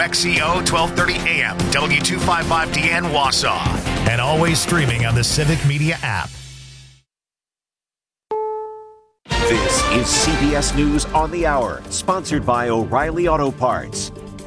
WXCO 1230 AM, W255DN Wausau. And always streaming on the Civic Media app. This is CBS News on the Hour, sponsored by O'Reilly Auto Parts.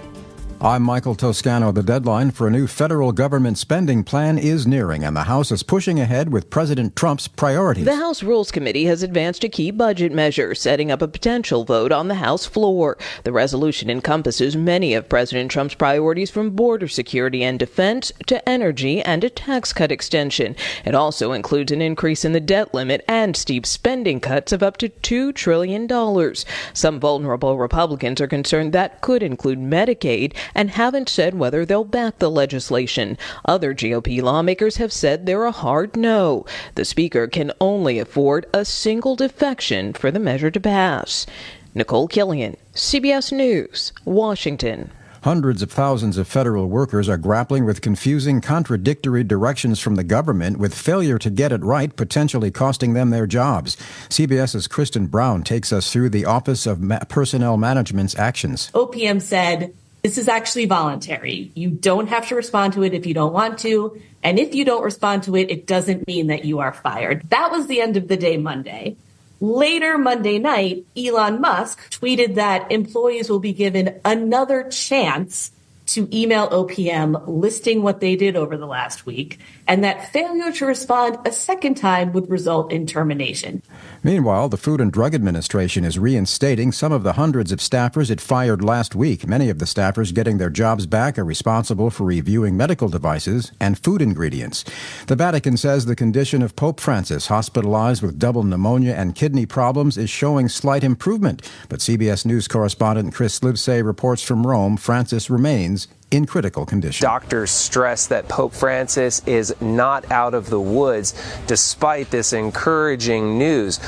I'm Michael Toscano. The deadline for a new federal government spending plan is nearing, and the House is pushing ahead with President Trump's priorities. The House Rules Committee has advanced a key budget measure, setting up a potential vote on the House floor. The resolution encompasses many of President Trump's priorities, from border security and defense to energy and a tax cut extension. It also includes an increase in the debt limit and steep spending cuts of up to $2 trillion. Some vulnerable Republicans are concerned that could include Medicaid and haven't said whether they'll back the legislation. Other GOP lawmakers have said they're a hard no. The Speaker can only afford a single defection for the measure to pass. Nicole Killian, CBS News, Washington. Hundreds of thousands of federal workers are grappling with confusing, contradictory directions from the government, with failure to get it right potentially costing them their jobs. CBS's Kristen Brown takes us through the Office of Personnel Management's actions. OPM said, this is actually voluntary. You don't have to respond to it if you don't want to. And if you don't respond to it, it doesn't mean that you are fired. That was the end of the day Monday. Later Monday night, Elon Musk tweeted that employees will be given another chance to email OPM listing what they did over the last week, and that failure to respond a second time would result in termination. Meanwhile, the Food and Drug Administration is reinstating some of the hundreds of staffers it fired last week. Many of the staffers getting their jobs back are responsible for reviewing medical devices and food ingredients. The Vatican says the condition of Pope Francis, hospitalized with double pneumonia and kidney problems, is showing slight improvement. But CBS News correspondent Chris Livesay reports from Rome Francis remains in critical condition. Doctors stress that Pope Francis is not out of the woods despite this encouraging news.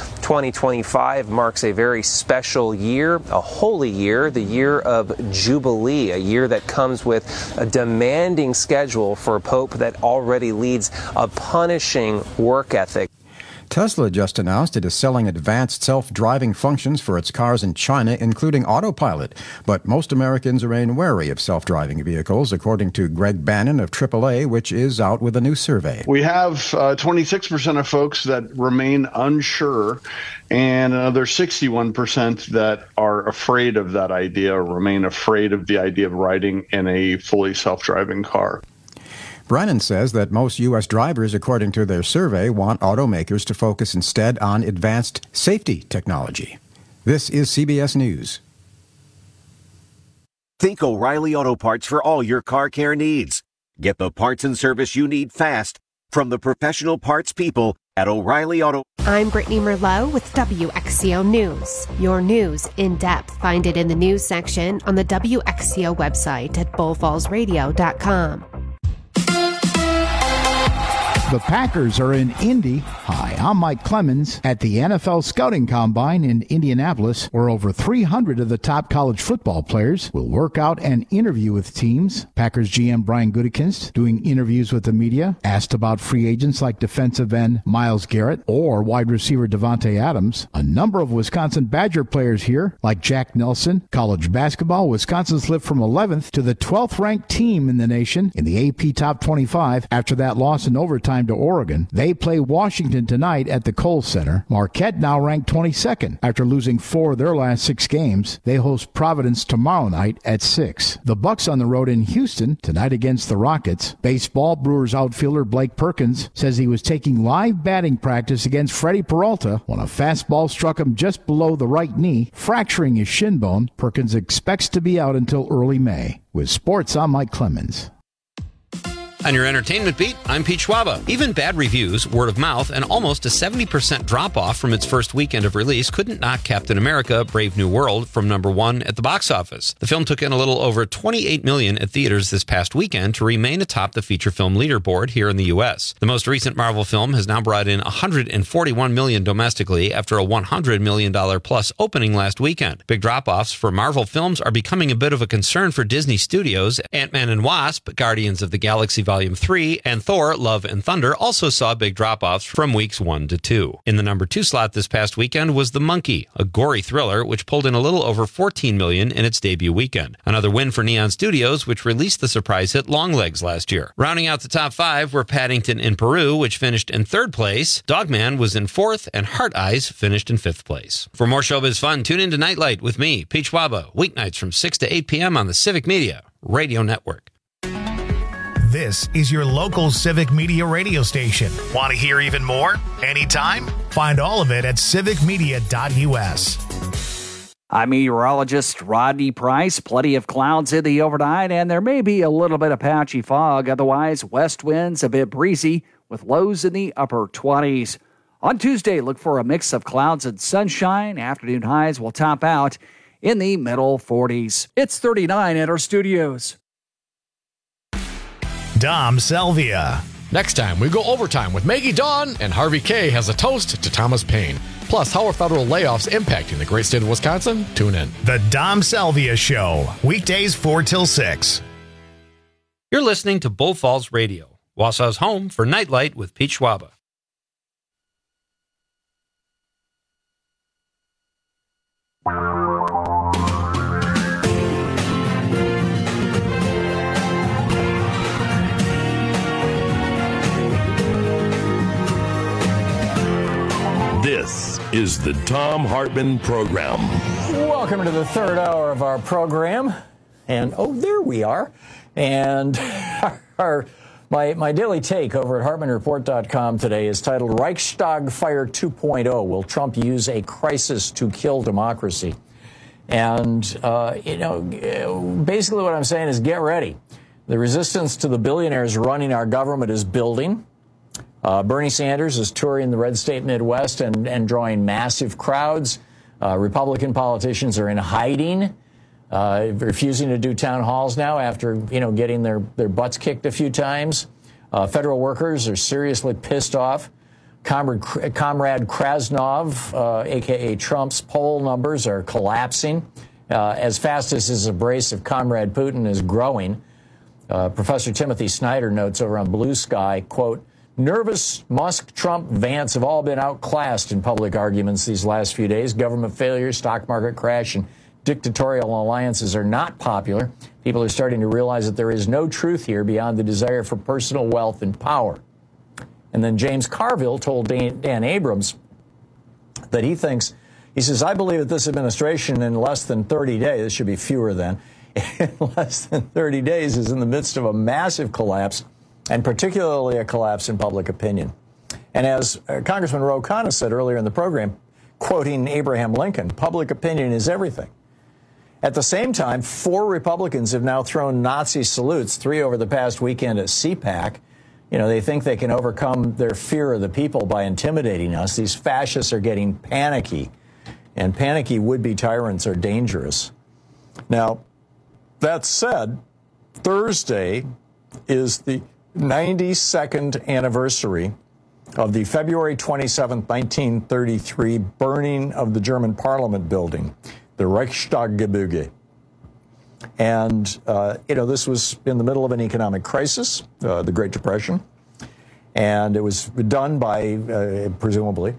2025 marks a very special year, a holy year, the year of Jubilee, a year that comes with a demanding schedule for a pope that already leads a punishing work ethic. Tesla just announced it is selling advanced self-driving functions for its cars in China, including autopilot. But most Americans remain wary of self-driving vehicles, according to Greg Bannon of AAA, which is out with a new survey. We have 26% of folks that remain unsure, and another 61% that are afraid of that idea or remain afraid of the idea of riding in a fully self-driving car. Brennan says that most U.S. drivers, according to their survey, want automakers to focus instead on advanced safety technology. This is CBS News. Think O'Reilly Auto Parts for all your car care needs. Get the parts and service you need fast from the professional parts people at O'Reilly Auto. I'm Brittany Merlot with WXCO News. Your news in depth. Find it in the news section on the WXCO website at bullfallsradio.com. The Packers are in Indy. Hi, I'm Mike Clemens at the NFL Scouting Combine in Indianapolis, where over 300 of the top college football players will work out and interview with teams. Packers GM Brian Gutekunst doing interviews with the media, asked about free agents like defensive end Myles Garrett or wide receiver Devontae Adams. A number of Wisconsin Badger players here, like Jack Nelson. College basketball, Wisconsin slipped from 11th to the 12th ranked team in the nation in the AP Top 25 after that loss in overtime to Oregon. They play Washington tonight at the Kohl Center. Marquette now ranked 22nd after losing 4 of their last 6 games. They host Providence tomorrow night at 6. The Bucks on the road in Houston tonight against the Rockets. Baseball, Brewers outfielder Blake Perkins says he was taking live batting practice against Freddie Peralta when a fastball struck him just below the right knee, fracturing his shin bone. Perkins expects to be out until early May. With sports, I'm Mike Clemens. On your entertainment beat, I'm Pete Schwaba. Even bad reviews, word of mouth, and almost a 70% drop-off from its first weekend of release couldn't knock Captain America: Brave New World from number 1 at the box office. The film took in a little over $28 million at theaters this past weekend to remain atop the feature film leaderboard here in the U.S. The most recent Marvel film has now brought in $141 million domestically after a $100 million plus opening last weekend. Big drop-offs for Marvel films are becoming a bit of a concern for Disney Studios. Ant-Man and Wasp, Guardians of the Galaxy Volume 3, and Thor, Love and Thunder also saw big drop-offs from weeks 1 to 2. In the number 2 slot this past weekend was The Monkey, a gory thriller which pulled in a little over $14 million in its debut weekend. Another win for Neon Studios, which released the surprise hit Longlegs last year. Rounding out the top 5 were Paddington in Peru, which finished in 3rd place. Dogman was in 4th, and Heart Eyes finished in 5th place. For more showbiz fun, tune in to Nightlight with me, Pete Schwaba, weeknights from 6 to 8 p.m. on the Civic Media Radio Network. This is your local Civic Media radio station. Want to hear even more? Anytime? Find all of it at civicmedia.us. I'm meteorologist Rodney Price. Plenty of clouds in the overnight, and there may be a little bit of patchy fog. Otherwise, west winds a bit breezy with lows in the upper 20s. On Tuesday, look for a mix of clouds and sunshine. Afternoon highs will top out in the middle 40s. It's 39 at our studios. Dom Salvia. Next time, we go overtime with Maggie Dawn, and Harvey K has a toast to Thomas Paine. Plus, how are federal layoffs impacting the great state of Wisconsin? Tune in. The Dom Salvia Show, weekdays 4 till 6. You're listening to Bull Falls Radio, Wausau's home for Nightlight with Pete Schwaba. This is the Thom Hartmann Program. Welcome to the third hour of our program. And, oh, there we are. And my daily take over at HartmannReport.com today is titled Reichstag Fire 2.0. Will Trump use a crisis to kill democracy? And, basically what I'm saying is get ready. The resistance to the billionaires running our government is building. Bernie Sanders is touring the red state Midwest and drawing massive crowds. Republican politicians are in hiding, refusing to do town halls now after, getting their butts kicked a few times. Federal workers are seriously pissed off. Comrade Krasnov, a.k.a. Trump's poll numbers are collapsing as fast as his embrace of Comrade Putin is growing. Professor Timothy Snyder notes over on Blue Sky, quote, nervous Musk, Trump, Vance have all been outclassed in public arguments these last few days. Government failure, stock market crash, and dictatorial alliances are not popular. People are starting to realize that there is no truth here beyond the desire for personal wealth and power. And then James Carville told Dan Abrams that he says, I believe that this administration in less than 30 days, it should be fewer than, in less than 30 days is in the midst of a massive collapse, and particularly a collapse in public opinion. And as Congressman Ro Khanna said earlier in the program, quoting Abraham Lincoln, public opinion is everything. At the same time, 4 Republicans have now thrown Nazi salutes, 3 over the past weekend at CPAC. They think they can overcome their fear of the people by intimidating us. These fascists are getting panicky, and panicky would-be tyrants are dangerous. Now, that said, Thursday is the 92nd anniversary of the February 27, 1933 burning of the German Parliament building, the Reichstaggebäude. And, this was in the middle of an economic crisis, the Great Depression. And it was done by, presumably,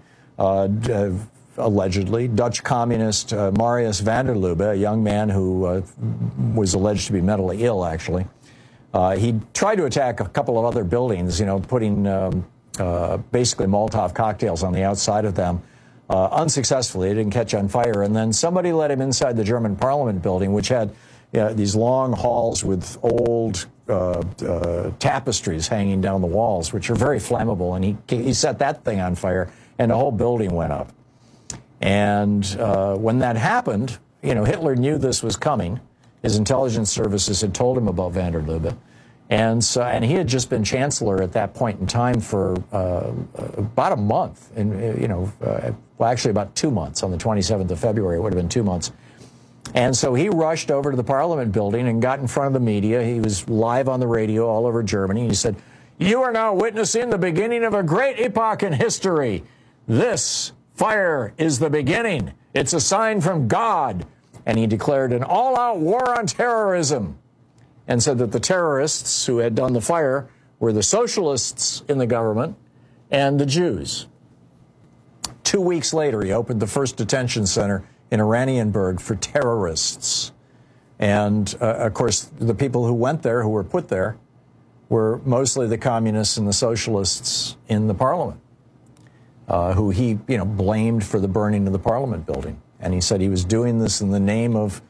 allegedly, Dutch communist Marius van der Lubbe, a young man who was alleged to be mentally ill, actually. He tried to attack a couple of other buildings, putting basically Molotov cocktails on the outside of them. Unsuccessfully, it didn't catch on fire. And then somebody let him inside the German Parliament building, which had these long halls with old tapestries hanging down the walls, which are very flammable. And he set that thing on fire, and the whole building went up. And when that happened, Hitler knew this was coming. His intelligence services had told him about van der Lubbe. And he had just been chancellor at that point in time for about a month, and actually about 2 months. On the 27th of February, it would have been 2 months. And so he rushed over to the Parliament building and got in front of the media. He was live on the radio all over Germany. He said, "You are now witnessing the beginning of a great epoch in history. This fire is the beginning. It's a sign from God." And he declared an all-out war on terrorism, and said that the terrorists who had done the fire were the socialists in the government and the Jews. 2 weeks later, he opened the first detention center in Oranienburg for terrorists. And, of course, the people who went there, who were put there, were mostly the communists and the socialists in the parliament, who he, blamed for the burning of the parliament building. And he said he was doing this in the name of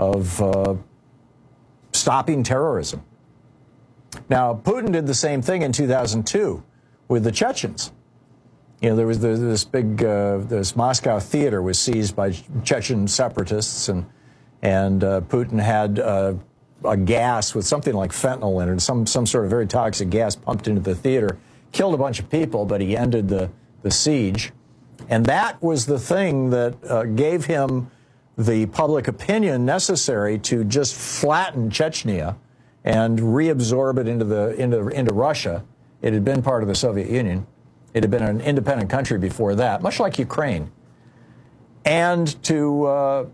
stopping terrorism. Now, Putin did the same thing in 2002 with the Chechens. There was this big, this Moscow theater was seized by Chechen separatists, and Putin had a gas with something like fentanyl in it, some sort of very toxic gas pumped into the theater, killed a bunch of people, but he ended the siege. And that was the thing that gave him the public opinion necessary to just flatten Chechnya and reabsorb it into Russia. It had been part of the Soviet Union. It had been an independent country before that, much like Ukraine. And to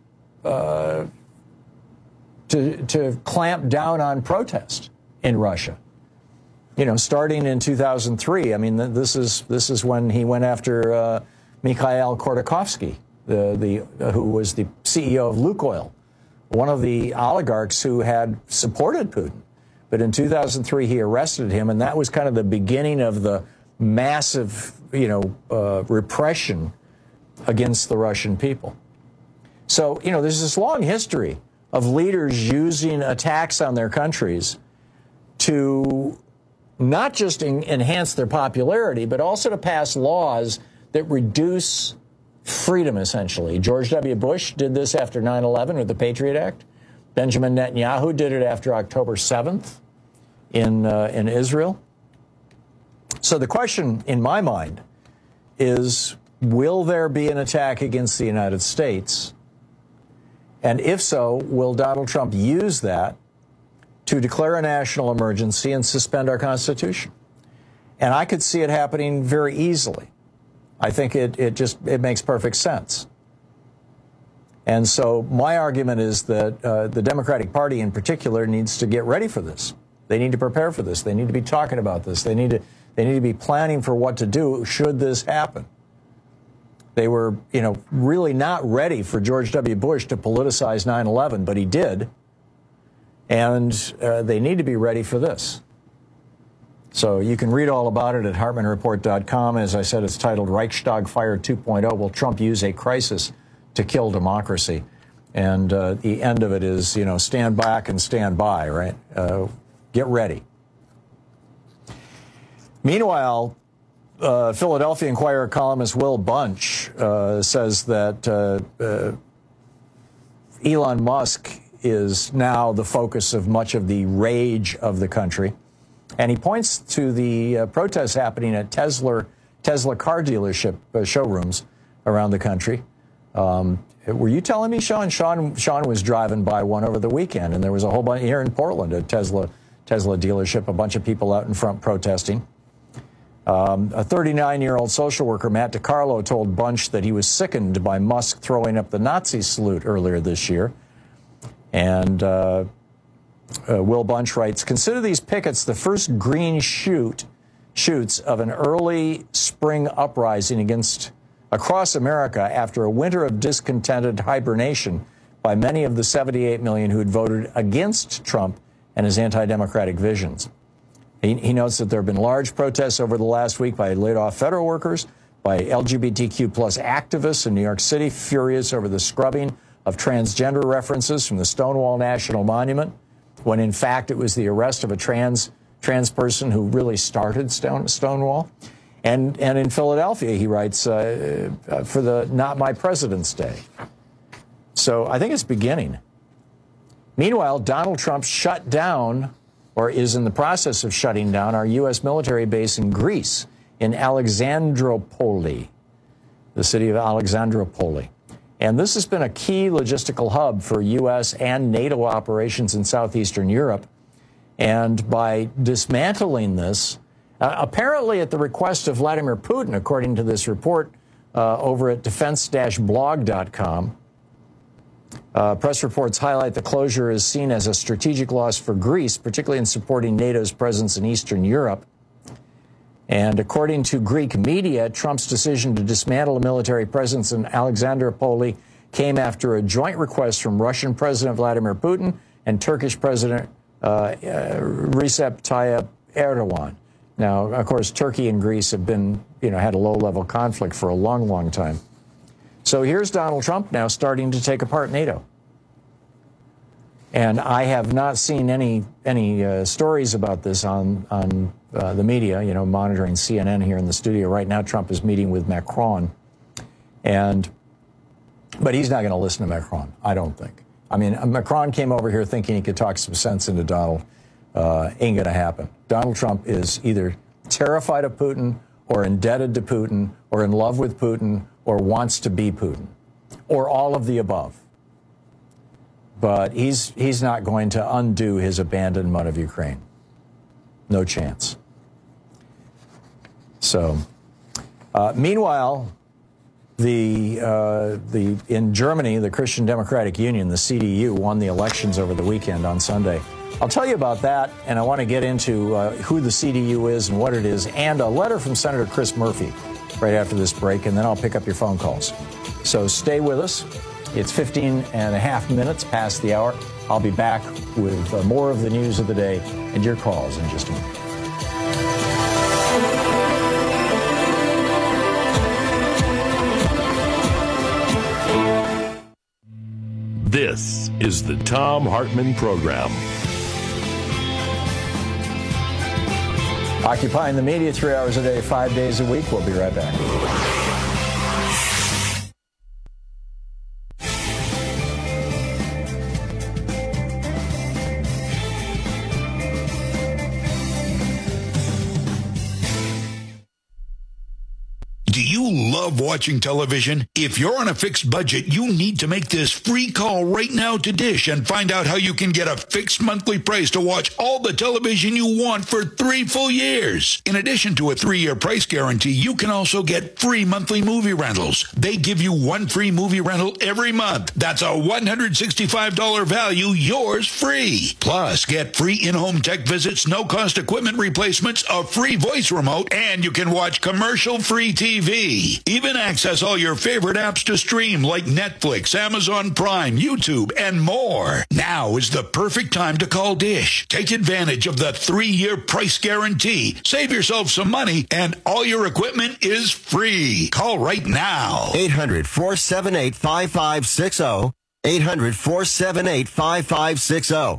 clamp down on protest in Russia. Starting in 2003. I mean, this is when he went after Mikhail Khodorkovsky, who was the CEO of Lukoil, one of the oligarchs who had supported Putin. But in 2003, he arrested him, and that was kind of the beginning of the massive, repression against the Russian people. So, there's this long history of leaders using attacks on their countries to not just enhance their popularity, but also to pass laws that reduce freedom, essentially. George W. Bush did this after 9/11 with the Patriot Act. Benjamin Netanyahu did it after October 7th in Israel. So the question in my mind is, will there be an attack against the United States? And if so, will Donald Trump use that to declare a national emergency and suspend our Constitution? And I could see it happening very easily. I think it makes perfect sense. And so my argument is that the Democratic Party in particular needs to get ready for this. They need to prepare for this. They need to be talking about this. They need to be planning for what to do should this happen. They were, really not ready for George W. Bush to politicize 9/11, but he did. And they need to be ready for this. So you can read all about it at HartmannReport.com. As I said, it's titled Reichstag Fire 2.0. Will Trump use a crisis to kill democracy? And the end of it is, stand back and stand by, right? Get ready. Meanwhile, Philadelphia Inquirer columnist Will Bunch says that Elon Musk is now the focus of much of the rage of the country. And he points to the protests happening at Tesla car dealership showrooms around the country. Were you telling me, Sean? Sean was driving by one over the weekend, and there was a whole bunch here in Portland at Tesla dealership, a bunch of people out in front protesting. A 39-year-old social worker, Matt DiCarlo, told Bunch that he was sickened by Musk throwing up the Nazi salute earlier this year. And Will Bunch writes, consider these pickets the first green shoots of an early spring uprising across America after a winter of discontented hibernation by many of the 78 million who had voted against Trump and his anti-democratic visions. He notes that there have been large protests over the last week by laid-off federal workers, by LGBTQ plus activists in New York City, furious over the scrubbing of transgender references from the Stonewall National Monument, when in fact it was the arrest of a trans person who really started Stonewall. And in Philadelphia, he writes, for the Not My President's Day. So I think it's beginning. Meanwhile, Donald Trump shut down, or is in the process of shutting down, our U.S. military base in Greece, in Alexandropoli, the city of Alexandropoli. And this has been a key logistical hub for U.S. and NATO operations in southeastern Europe. And by dismantling this, apparently at the request of Vladimir Putin, according to this report over at defense-blog.com, Press reports highlight the closure is seen as a strategic loss for Greece, particularly in supporting NATO's presence in Eastern Europe. And according to Greek media, Trump's decision to dismantle a military presence in Alexandroupoli came after a joint request from Russian President Vladimir Putin and Turkish President Recep Tayyip Erdogan. Now, of course, Turkey and Greece have been, had a low-level conflict for a long, long time. So here's Donald Trump now starting to take apart NATO. And I have not seen any stories about this on the media, monitoring CNN here in the studio. Right now, Trump is meeting with Macron. But he's not going to listen to Macron, I don't think. I mean, Macron came over here thinking he could talk some sense into Donald. Ain't going to happen. Donald Trump is either terrified of Putin or indebted to Putin or in love with Putin or wants to be Putin or all of the above. But he's not going to undo his abandonment of Ukraine. No chance. So, meanwhile, in Germany, the Christian Democratic Union, the CDU, won the elections over the weekend on Sunday. I'll tell you about that, and I want to get into who the CDU is and what it is, and a letter from Senator Chris Murphy right after this break, and then I'll pick up your phone calls. So stay with us. It's 15 and a half minutes past the hour. I'll be back with more of the news of the day and your calls in just a minute. This is the Thom Hartmann Program. Occupying the media 3 hours a day, 5 days a week. We'll be right back. Love watching television? If you're on a fixed budget, you need to make this free call right now to Dish and find out how you can get a fixed monthly price to watch all the television you want for 3 full years. In addition to a 3-year price guarantee, you can also get free monthly movie rentals. They give you 1 free movie rental every month. That's a $165 value, yours free. Plus, get free in-home tech visits, no-cost equipment replacements, a free voice remote, and you can watch commercial-free TV. Even access all your favorite apps to stream like Netflix, Amazon Prime, YouTube, and more. Now is the perfect time to call Dish. Take advantage of the 3-year price guarantee. Save yourself some money, and all your equipment is free. Call right now. 800-478-5560. 800-478-5560.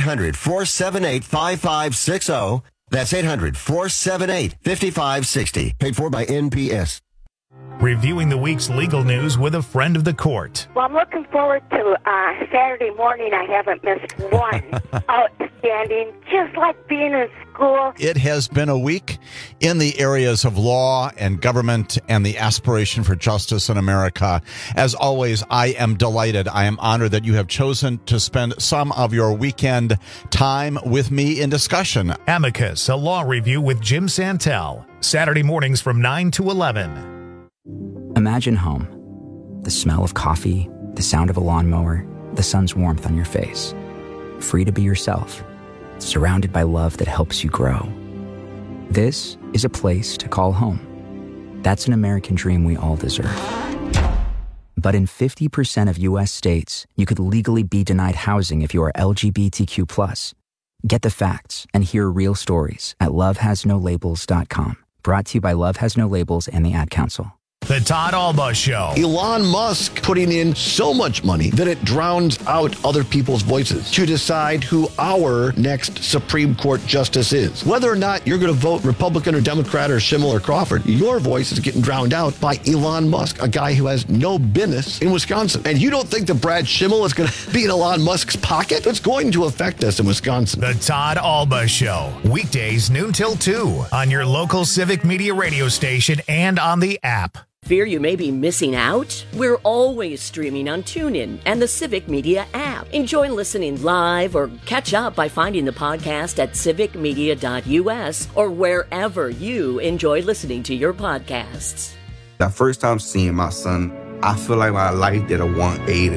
800-478-5560. That's 800-478-5560. Paid for by NPS. Reviewing the week's legal news with a friend of the court. Well, I'm looking forward to Saturday morning. I haven't missed one. Outstanding. Just like being in school. It has been a week in the areas of law and government and the aspiration for justice in America. As always, I am delighted. I am honored that you have chosen to spend some of your weekend time with me in discussion. Amicus, a law review with Jim Santel. Saturday mornings from 9 to 11. Imagine home. The smell of coffee, the sound of a lawnmower, the sun's warmth on your face. Free to be yourself, surrounded by love that helps you grow. This is a place to call home. That's an American dream we all deserve. But in 50% of U.S. states, you could legally be denied housing if you are LGBTQ+. Get the facts and hear real stories at lovehasnolabels.com. Brought to you by Love Has No Labels and the Ad Council. The Todd Alba Show. Elon Musk putting in so much money that it drowns out other people's voices to decide who our next Supreme Court justice is. Whether or not you're going to vote Republican or Democrat or Schimmel or Crawford, your voice is getting drowned out by Elon Musk, a guy who has no business in Wisconsin. And you don't think that Brad Schimmel is going to be in Elon Musk's pocket? It's going to affect us in Wisconsin. The Todd Alba Show. Weekdays noon till 2 on your local Civic Media radio station and on the app. Fear you may be missing out? We're always streaming on TuneIn and the Civic Media app. Enjoy listening live or catch up by finding the podcast at civicmedia.us or wherever you enjoy listening to your podcasts. The first time seeing my son, I feel like my life did a 180.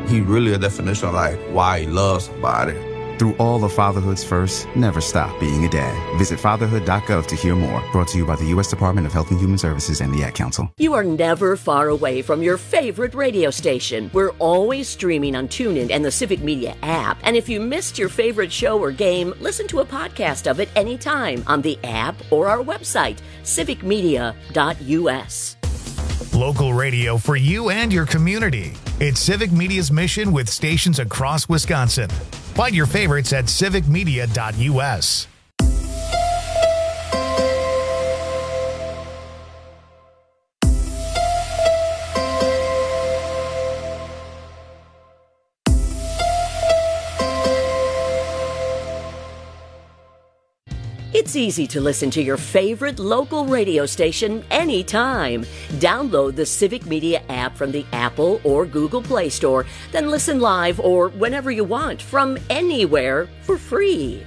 He really a definition of like why he loves somebody. Through all of fatherhood's firsts, never stop being a dad. Visit fatherhood.gov to hear more. Brought to you by the U.S. Department of Health and Human Services and the Ad Council. You are never far away from your favorite radio station. We're always streaming on TuneIn and the Civic Media app. And if you missed your favorite show or game, listen to a podcast of it anytime on the app or our website, civicmedia.us. Local radio for you and your community. It's Civic Media's mission with stations across Wisconsin. Find your favorites at civicmedia.us. It's easy to listen to your favorite local radio station anytime. Download the Civic Media app from the Apple or Google Play Store, then listen live or whenever you want from anywhere for free.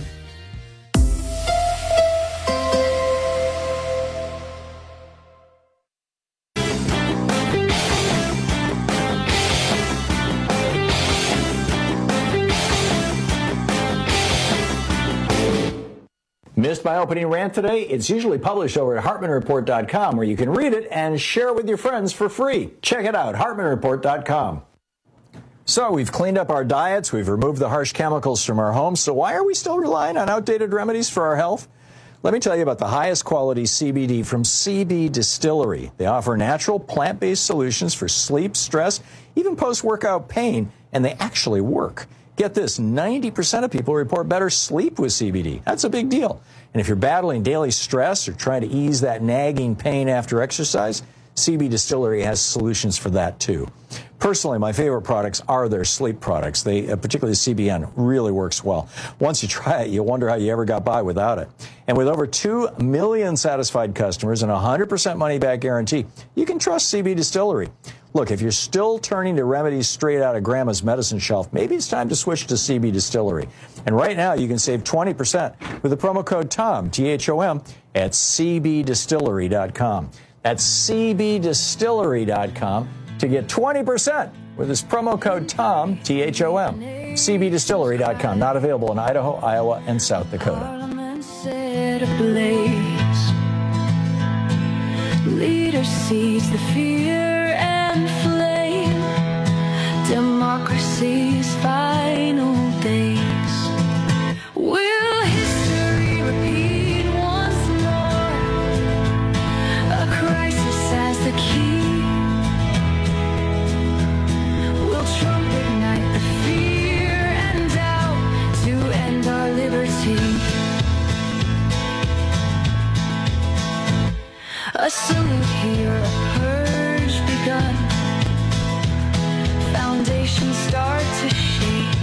Missed my opening rant today? It's usually published over at HartmanReport.com, where you can read it and share it with your friends for free. Check it out, HartmanReport.com. So we've cleaned up our diets, we've removed the harsh chemicals from our homes, so why are we still relying on outdated remedies for our health? Let me tell you about the highest quality CBD from CB Distillery. They offer natural plant-based solutions for sleep, stress, even post-workout pain, and they actually work. Get this, 90% of people report better sleep with CBD. That's a big deal. And if you're battling daily stress or trying to ease that nagging pain after exercise, CB Distillery has solutions for that too. Personally, my favorite products are their sleep products. They, particularly CBN, really works well. Once you try it, you'll wonder how you ever got by without it. And with over 2 million satisfied customers and a 100% money-back guarantee, you can trust CB Distillery. Look, if you're still turning to remedies straight out of Grandma's medicine shelf, maybe it's time to switch to CB Distillery. And right now, you can save 20% with the promo code TOM, T-H-O-M, at cbdistillery.com. That's cbdistillery.com to get 20% with this promo code TOM, T-H-O-M. cbdistillery.com. Not available in Idaho, Iowa, and South Dakota. Leader sees the fear and flame, democracy's final days. Will history repeat once more? A crisis as the key. Will Trump ignite the fear and doubt to end our liberty? A salute here, a purge begun. Foundations start to shake.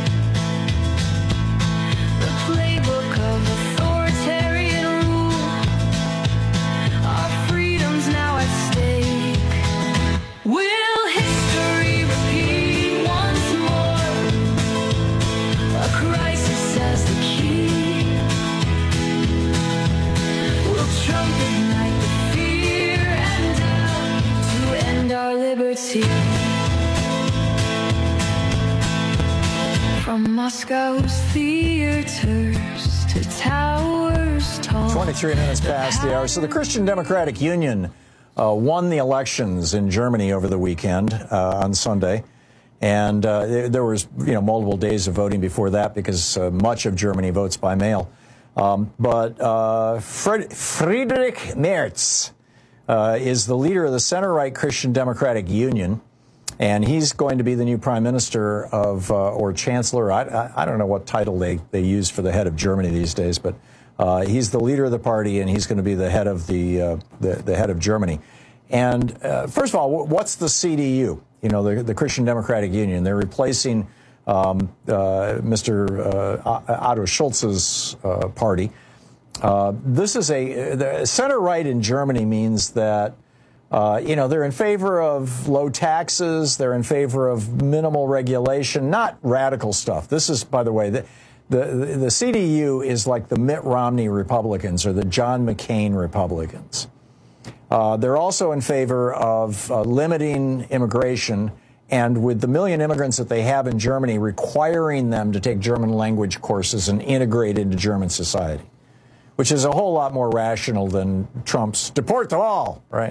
The playbook of authoritarian rule. Our freedom's now at stake. Will history repeat once more? A crisis as the key. Will Trump ignite the fear and doubt to end our liberty? From Moscow's theaters to towers tall. 23 minutes past the hour. So the Christian Democratic Union won the elections in Germany over the weekend on Sunday. And there was, multiple days of voting before that because much of Germany votes by mail. But Friedrich Merz is the leader of the center-right Christian Democratic Union, and he's going to be the new prime minister of, or chancellor. I don't know what title they use for the head of Germany these days, but he's the leader of the party, and he's going to be the head of the head of Germany. And first of all, what's the CDU? The Christian Democratic Union. They're replacing Mr. Otto Schulz's party. This is the center-right in Germany means that, they're in favor of low taxes. They're in favor of minimal regulation, not radical stuff. This is, by the way, the CDU is like the Mitt Romney Republicans or the John McCain Republicans. They're also in favor of limiting immigration And with the 1 million immigrants that they have in Germany, requiring them to take German language courses and integrate into German society, which is a whole lot more rational than Trump's deport them all, right?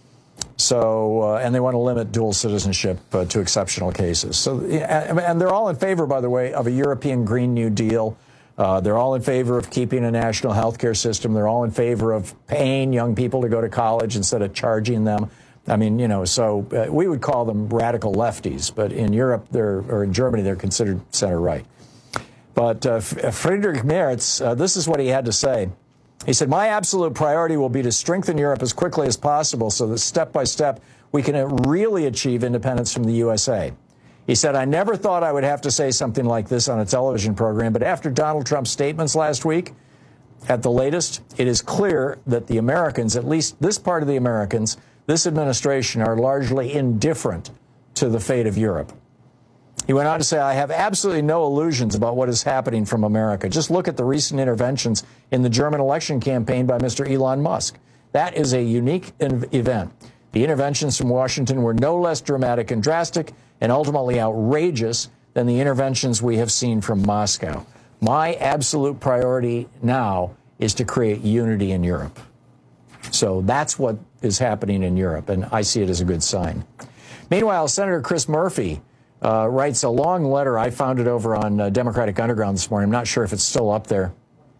So, and they want to limit dual citizenship to exceptional cases. So, and they're all in favor, by the way, of a European Green New Deal. They're all in favor of keeping a national health care system. They're all in favor of paying young people to go to college instead of charging them. I mean, you know, so we would call them radical lefties, but in Europe, or in Germany, they're considered center-right. But Friedrich Merz, this is what he had to say. He said, my absolute priority will be to strengthen Europe as quickly as possible so that step by step we can really achieve independence from the USA. He said, I never thought I would have to say something like this on a television program, but after Donald Trump's statements last week, at the latest, it is clear that the Americans, at least this part of the Americans, this administration, are largely indifferent to the fate of Europe. He went on to say, I have absolutely no illusions about what is happening from America. Just look at the recent interventions in the German election campaign by Mr. Elon Musk. That is a unique event. The interventions from Washington were no less dramatic and drastic and ultimately outrageous than the interventions we have seen from Moscow. My absolute priority now is to create unity in Europe. So that's what is happening in Europe, and I see it as a good sign. Meanwhile, Senator Chris Murphy writes a long letter. I found it over on Democratic Underground this morning. I'm not sure if it's still up there,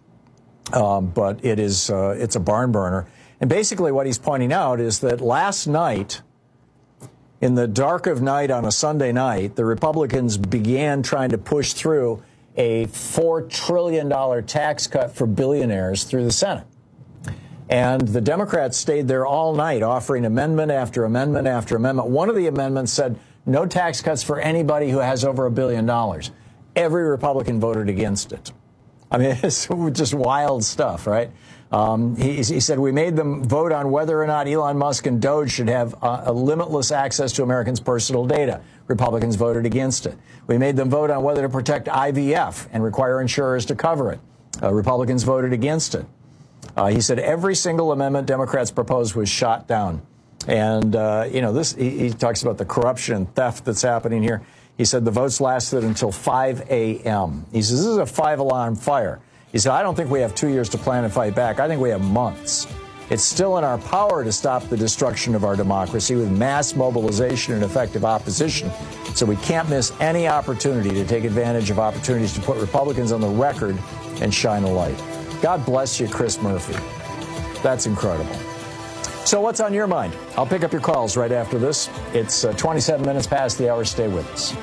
but it is. It's a barn burner. And basically what he's pointing out is that last night, in the dark of night on a Sunday night, the Republicans began trying to push through a $4 trillion tax cut for billionaires through the Senate. And the Democrats stayed there all night, offering amendment after amendment after amendment. One of the amendments said no tax cuts for anybody who has over $1 billion. Every Republican voted against it. I mean, it's just wild stuff, right? He said, we made them vote on whether or not Elon Musk and Doge should have a limitless access to Americans' personal data. Republicans voted against it. We made them vote on whether to protect IVF and require insurers to cover it. Republicans voted against it. He said every single amendment Democrats proposed was shot down. And, he talks about the corruption and theft that's happening here. He said the votes lasted until 5 a.m. He says this is a 5-alarm fire. He said, I don't think we have 2 years to plan and fight back. I think we have months. It's still in our power to stop the destruction of our democracy with mass mobilization and effective opposition. So we can't miss any opportunity to take advantage of opportunities to put Republicans on the record and shine a light. God bless you, Chris Murphy. That's incredible. So what's on your mind? I'll pick up your calls right after this. It's 27 minutes past the hour. Stay with us.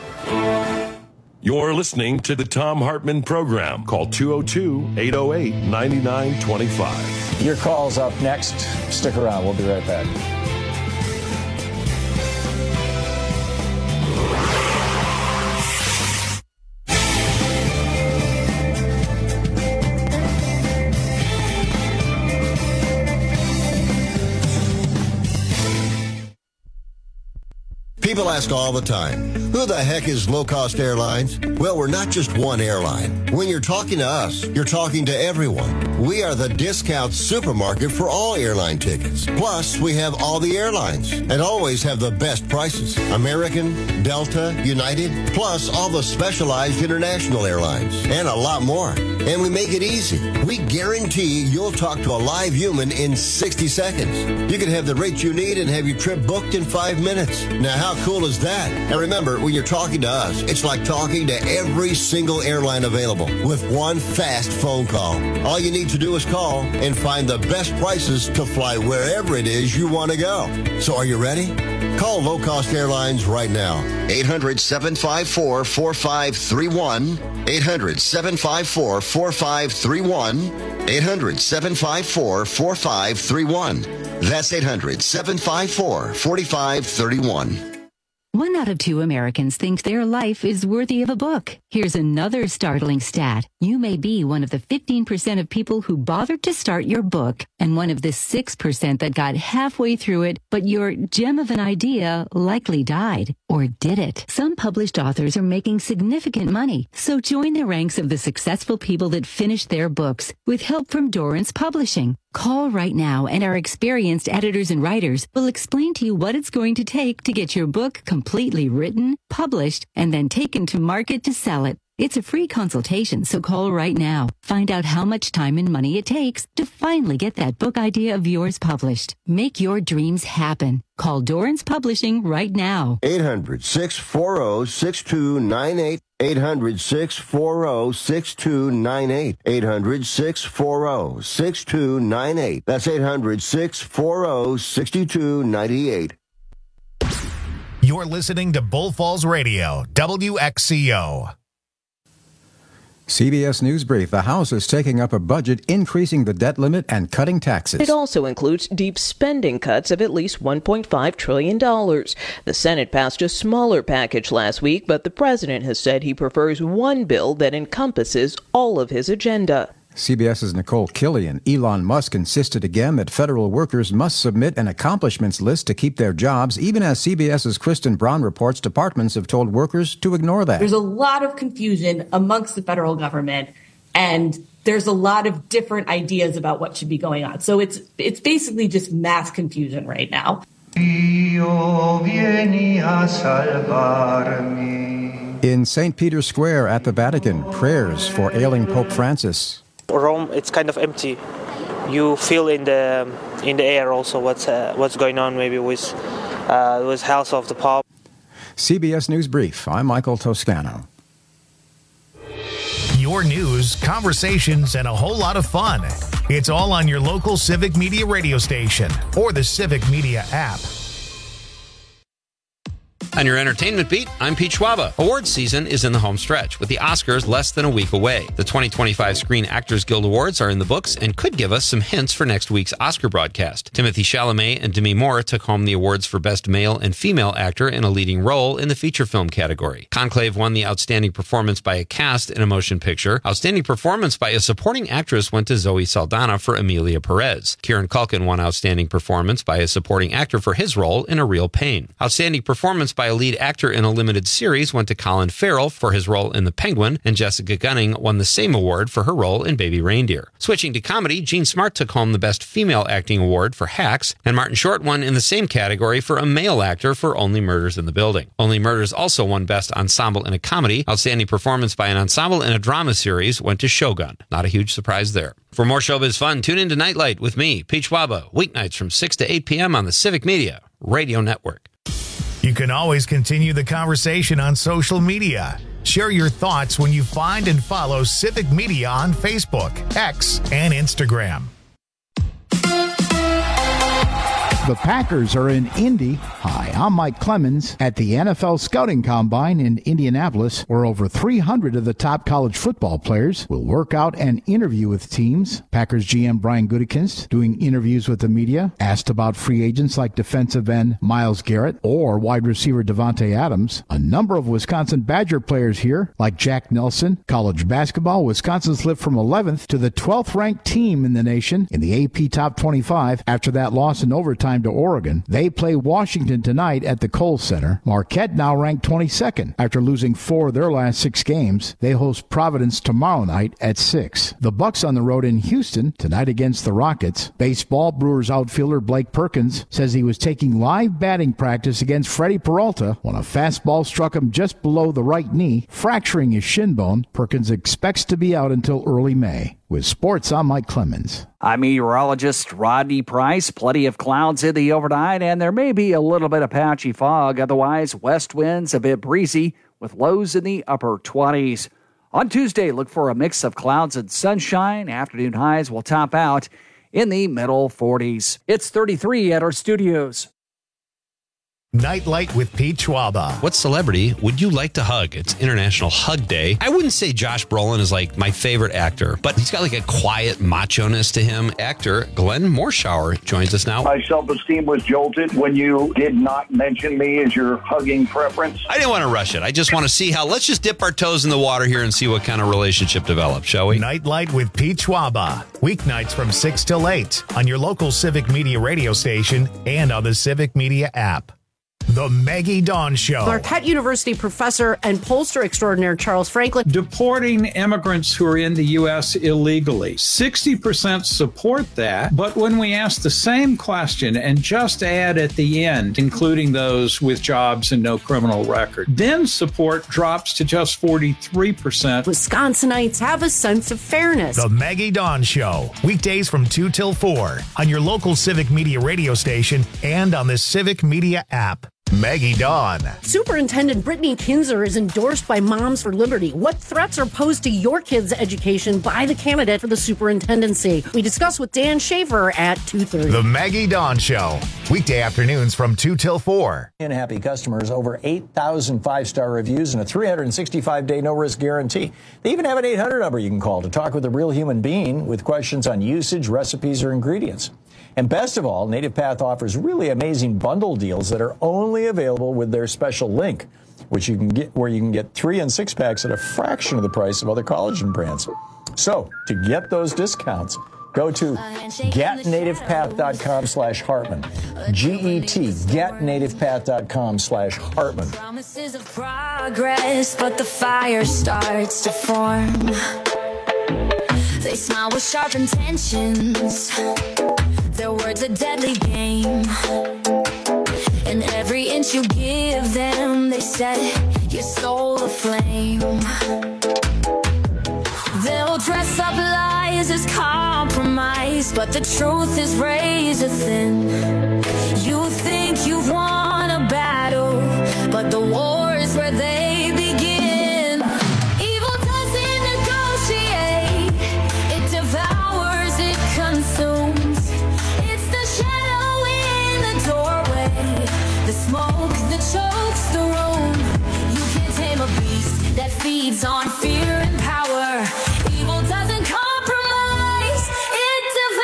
You're listening to the Thom Hartmann Program. Call 202-808-9925. Your call's up next. Stick around. We'll be right back. People ask all the time, who the heck is Low Cost Airlines? Well, we're not just one airline. When you're talking to us, you're talking to everyone. We are the discount supermarket for all airline tickets. Plus, we have all the airlines and always have the best prices. American, Delta, United, plus all the specialized international airlines and a lot more. And we make it easy. We guarantee you'll talk to a live human in 60 seconds. You can have the rate you need and have your trip booked in 5 minutes. Now, how cool is that? And remember, when you're talking to us, it's like talking to every single airline available with one fast phone call. All you need to do is call and find the best prices to fly wherever it is you want to go. So are you ready? Call Low Cost Airlines right now. 800-754-4531. 800-754-4531. 800-754-4531. That's 800-754-4531. 1 out of 2 Americans think their life is worthy of a book. Here's another startling stat. You may be one of the 15% of people who bothered to start your book and one of the 6% that got halfway through it, but your gem of an idea likely died. Or did it? Some published authors are making significant money, so join the ranks of the successful people that finished their books with help from Dorrance Publishing. Call right now and our experienced editors and writers will explain to you what it's going to take to get your book completely written, published, and then taken to market to sell it. It's a free consultation, so call right now. Find out how much time and money it takes to finally get that book idea of yours published. Make your dreams happen. Call Dorrance Publishing right now. 800-640-6298. 800-640-6298. 800-640-6298. That's 800-640-6298. You're listening to Bull Falls Radio, WXCO. CBS News Brief. The House is taking up a budget, increasing the debt limit and cutting taxes. It also includes deep spending cuts of at least $1.5 trillion. The Senate passed a smaller package last week, but the president has said he prefers one bill that encompasses all of his agenda. CBS's Nicole Killian. Elon Musk insisted again that federal workers must submit an accomplishments list to keep their jobs, even as CBS's Kristen Brown reports departments have told workers to ignore that. There's a lot of confusion amongst the federal government, and there's a lot of different ideas about what should be going on. So it's basically just mass confusion right now. In St. Peter's Square at the Vatican, prayers for ailing Pope Francis. Rome, it's kind of empty. You feel in the air also what's going on maybe with health of the Pope. CBS News Brief. I'm Michael Toscano. Your news, conversations, and a whole lot of fun. It's all on your local Civic Media radio station or the Civic Media app. On your entertainment beat, I'm Pete Schwaba. Awards season is in the home stretch, with the Oscars less than a week away. The 2025 Screen Actors Guild Awards are in the books and could give us some hints for next week's Oscar broadcast. Timothée Chalamet and Demi Moore took home the awards for Best Male and Female Actor in a Leading Role in the feature film category. Conclave won the Outstanding Performance by a Cast in a Motion Picture. Outstanding Performance by a Supporting Actress went to Zoe Saldana for Emilia Perez. Kieran Culkin won Outstanding Performance by a Supporting Actor for his role in A Real Pain. Outstanding Performance by a Lead Actor in a Limited Series went to Colin Farrell for his role in The Penguin, and Jessica Gunning won the same award for her role in Baby Reindeer. Switching to comedy, Jean Smart took home the Best Female Acting Award for Hacks, and Martin Short won in the same category for a male actor for Only Murders in the Building. Only Murders also won Best Ensemble in a Comedy. Outstanding Performance by an Ensemble in a Drama Series went to Shogun. Not a huge surprise there. For more showbiz fun, tune in to Nightlight with me, Pete Schwaba, weeknights from 6 to 8 p.m. on the Civic Media Radio Network. You can always continue the conversation on social media. Share your thoughts when you find and follow Civic Media on Facebook, X, and Instagram. The Packers are in Indy. Hi, I'm Mike Clemens at the NFL Scouting Combine in Indianapolis, where over 300 of the top college football players will work out and interview with teams. Packers GM Brian Gutekunst doing interviews with the media, asked about free agents like defensive end Myles Garrett or wide receiver Devontae Adams. A number of Wisconsin Badger players here, like Jack Nelson. College basketball, Wisconsin slipped from 11th to the 12th ranked team in the nation in the AP Top 25 after that loss in overtime to Oregon. They play Washington tonight at the Kohl Center. Marquette now ranked 22nd after losing 4 of their last 6 games. They host Providence tomorrow night at 6. The Bucks on the road in Houston tonight against the Rockets. Baseball, Brewers outfielder Blake Perkins says he was taking live batting practice against Freddie Peralta when a fastball struck him just below the right knee, fracturing his shin bone. Perkins expects to be out until early May. With sports, I'm Mike Clemens. I'm meteorologist Rodney Price. Plenty of clouds in the overnight, and there may be a little bit of patchy fog. Otherwise, west winds a bit breezy with lows in the upper 20s. On Tuesday, look for a mix of clouds and sunshine. Afternoon highs will top out in the middle 40s. It's 33 at our studios. Nightlight with Pete Schwaba. What celebrity would you like to hug? It's International Hug Day. I wouldn't say Josh Brolin is like my favorite actor, but he's got like a quiet macho-ness to him. Actor Glenn Morshower joins us now. My self-esteem was jolted when you did not mention me as your hugging preference. I didn't want to rush it. I just want to see how, let's just dip our toes in the water here and see what kind of relationship develops, shall we? Nightlight with Pete Schwaba. Weeknights from 6 till 8 on your local Civic Media radio station and on the Civic Media app. The Maggie Dawn Show. Marquette University professor and pollster extraordinaire Charles Franklin. Deporting immigrants who are in the U.S. illegally. 60% support that, but when we ask the same question and just add at the end, including those with jobs and no criminal record, then support drops to just 43%. Wisconsinites have a sense of fairness. The Maggie Dawn Show. Weekdays from 2 till 4 on your local Civic Media radio station and on the Civic Media app. Maggie Dawn. Superintendent Brittany Kinzer is endorsed by Moms for Liberty. What threats are posed to your kids' education by the candidate for the superintendency? We discuss with Dan Schaefer at 2:30. The Maggie Dawn Show. Weekday afternoons from 2 till 4. And happy customers, over 8,000 five-star reviews and a 365-day no-risk guarantee. They even have an 800 number you can call to talk with a real human being with questions on usage, recipes, or ingredients. And best of all, Native Path offers really amazing bundle deals that are only available with their special link, which you can get where you can get 3 and 6 packs at a fraction of the price of other collagen brands. So to get those discounts, go to getnativepath.com/Hartman. GET, getnativepath.com/Hartman. Promises of progress, but the fire starts to form. They smile with sharp intentions. Their words a deadly game. And every inch you give them, they set your soul aflame. They'll dress up lies as compromise, but the truth is razor thin. You think you've won a battle, but the war is where they begin. Evil doesn't negotiate, it devours, it consumes. It's the shadow in the doorway, the smoke that chokes the room. You can't tame a beast that feeds on fear and power. Evil doesn't compromise, it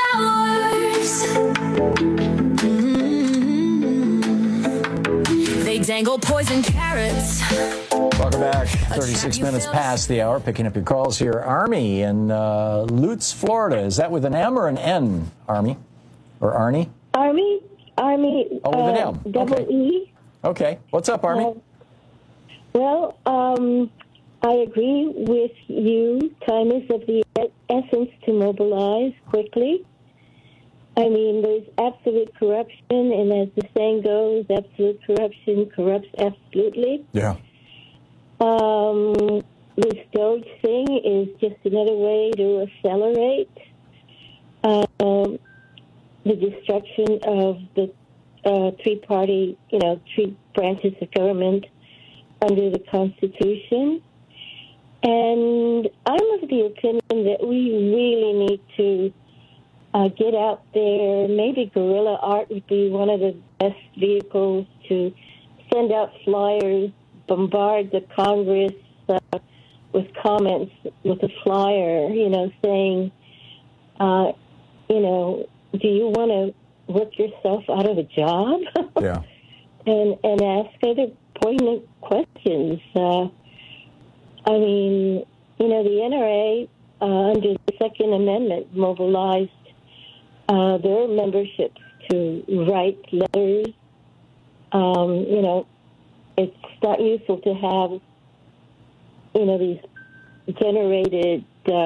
devours. They dangle poison carrots. Welcome back. 36 minutes past the hour. Picking up your calls here. Army in Lutz, Florida. Is that with an M or an N, Army? Or Arnie? Army. Oh, with an M. Double Okay. E. Okay. What's up, Army? I agree with you. Time is of the essence to mobilize quickly. I mean, there's absolute corruption, and as the saying goes, absolute corruption corrupts absolutely. Yeah. This Doge thing is just another way to accelerate the destruction of the three branches of government under the Constitution. And I'm of the opinion that we really need to get out there. Maybe guerrilla art would be one of the best vehicles to send out flyers, bombard the Congress with comments with a flyer, saying, do you want to work yourself out of a job? Yeah. and ask other poignant questions. The NRA, under the Second Amendment, mobilized their memberships to write letters. It's not useful to have, these generated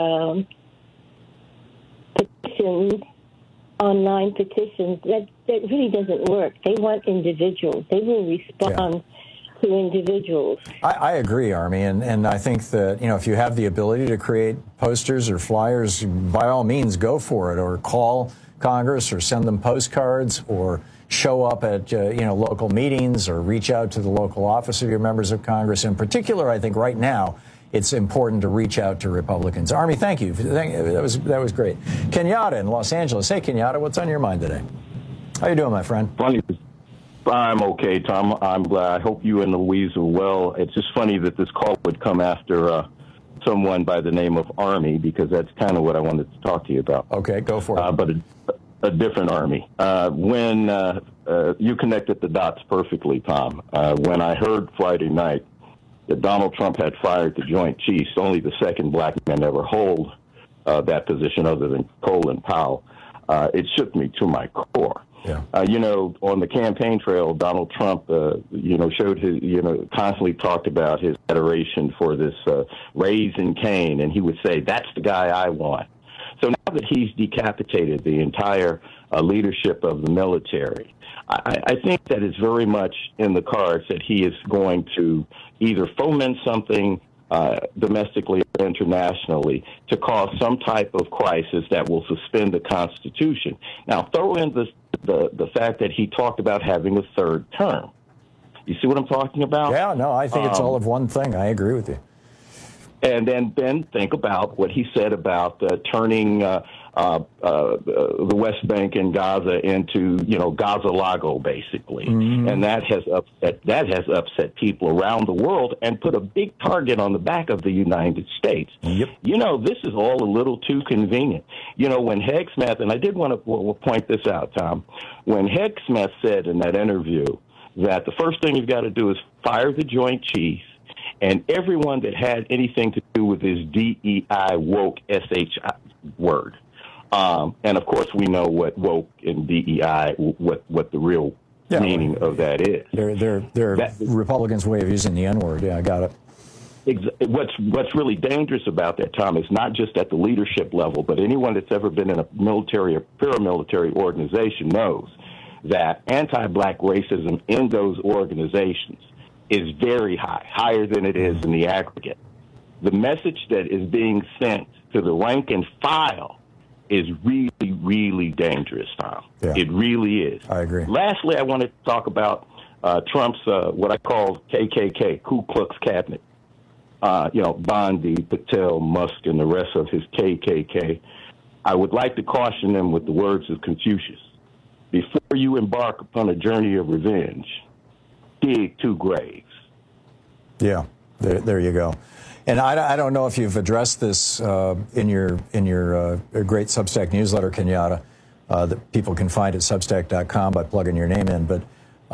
petitions, online petitions. That really doesn't work. They want individuals. They will respond to individuals. I agree, Army, and I think that, if you have the ability to create posters or flyers, by all means, go for it, or call Congress or send them postcards or show up at, local meetings or reach out to the local office of your members of Congress. In particular, I think right now, it's important to reach out to Republicans. Army, thank you. That was great. Kenyatta in Los Angeles. Hey, Kenyatta, what's on your mind today? How you doing, my friend? Funny. I'm okay, Tom. I'm glad. I hope you and Louise are well. It's just funny that this call would come after someone by the name of Army, because that's kind of what I wanted to talk to you about. Okay, go for it. But a different Army. When you connected the dots perfectly, Tom, when I heard Friday night that Donald Trump had fired the Joint Chiefs, only the second black man ever hold that position other than Colin Powell, it shook me to my core. On the campaign trail, Donald Trump, showed his, constantly talked about his adoration for this Raising Cane, and he would say, "That's the guy I want." So now that he's decapitated the entire leadership of the military, I think that it's very much in the cards that he is going to either foment something domestically or internationally to cause some type of crisis that will suspend the Constitution. Now, throw in the fact that he talked about having a third term. You see what I'm talking about? Yeah, no, I think it's all of one thing. I agree with you. And then think about what he said about turning the West Bank and Gaza into, Gaza-Lago, basically. Mm-hmm. And that has upset people around the world and put a big target on the back of the United States. Yep. This is all a little too convenient. When Hegseth, and I did want to point this out, Tom, when Hegseth said in that interview that the first thing you've got to do is fire the Joint Chiefs, and everyone that had anything to do with this DEI woke SH word. And of course, we know what woke and DEI, what the real meaning of that is. They're Republicans' way of using the N-word. Yeah, I got it. What's really dangerous about that, Tom, is not just at the leadership level, but anyone that's ever been in a military or paramilitary organization knows that anti-black racism in those organizations is very high, higher than it is in the aggregate. The message that is being sent to the rank and file is really, really dangerous, Tom. Yeah. It really is. I agree. Lastly, I want to talk about Trump's, what I call KKK, Ku Klux Cabinet. Bondi, Patel, Musk, and the rest of his KKK. I would like to caution them with the words of Confucius. Before you embark upon a journey of revenge, dig 2 graves. Yeah, there you go. And I don't know if you've addressed this in your great Substack newsletter, Kenyatta, that people can find at Substack.com by plugging your name in. But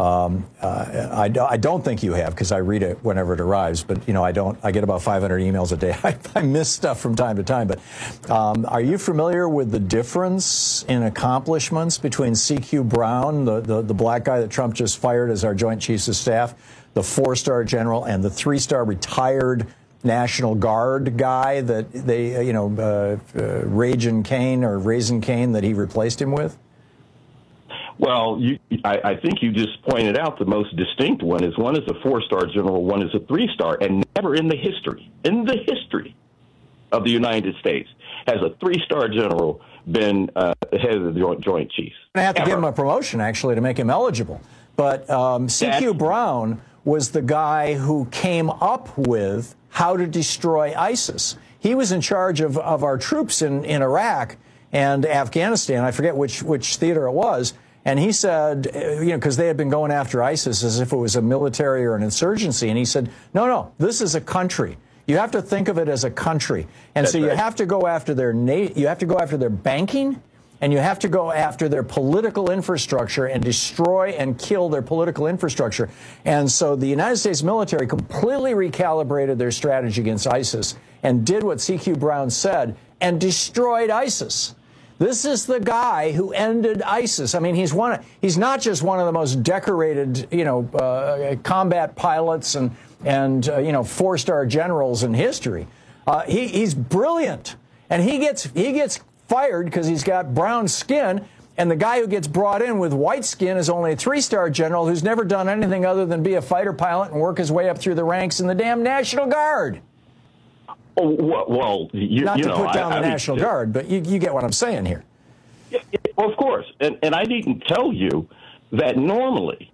I don't think you have, because I read it whenever it arrives. But I get about 500 emails a day. I miss stuff from time to time. But are you familiar with the difference in accomplishments between CQ Brown, the black guy that Trump just fired as our Joint Chiefs of Staff, the 4-star general, and the 3-star retired National Guard guy that they, Raising Cane that he replaced him with? Well, I think you just pointed out the most distinct one is a 4-star general, one is a 3-star, and never in the history of the United States has a 3-star general been head of the Joint Chiefs. I have to give him a promotion, actually, to make him eligible. But CQ Brown was the guy who came up with how to destroy ISIS. He was in charge of our troops in Iraq and Afghanistan. I forget which theater it was. And he said, because they had been going after ISIS as if it was a military or an insurgency. And he said, no, this is a country. You have to think of it as a country. And so you have to go after their banking, and you have to go after their political infrastructure and destroy and kill their political infrastructure. And so the United States military completely recalibrated their strategy against ISIS and did what CQ Brown said and destroyed ISIS. This is the guy who ended ISIS. I mean, he's not just one of the most decorated, combat pilots and 4-star generals in history. He's brilliant, and he gets fired because he's got brown skin, and the guy who gets brought in with white skin is only a 3-star general who's never done anything other than be a fighter pilot and work his way up through the ranks in the damn National Guard. Oh, well, not to put down the National Guard, but you get what I'm saying here. Yeah, well, of course, and I didn't tell you that normally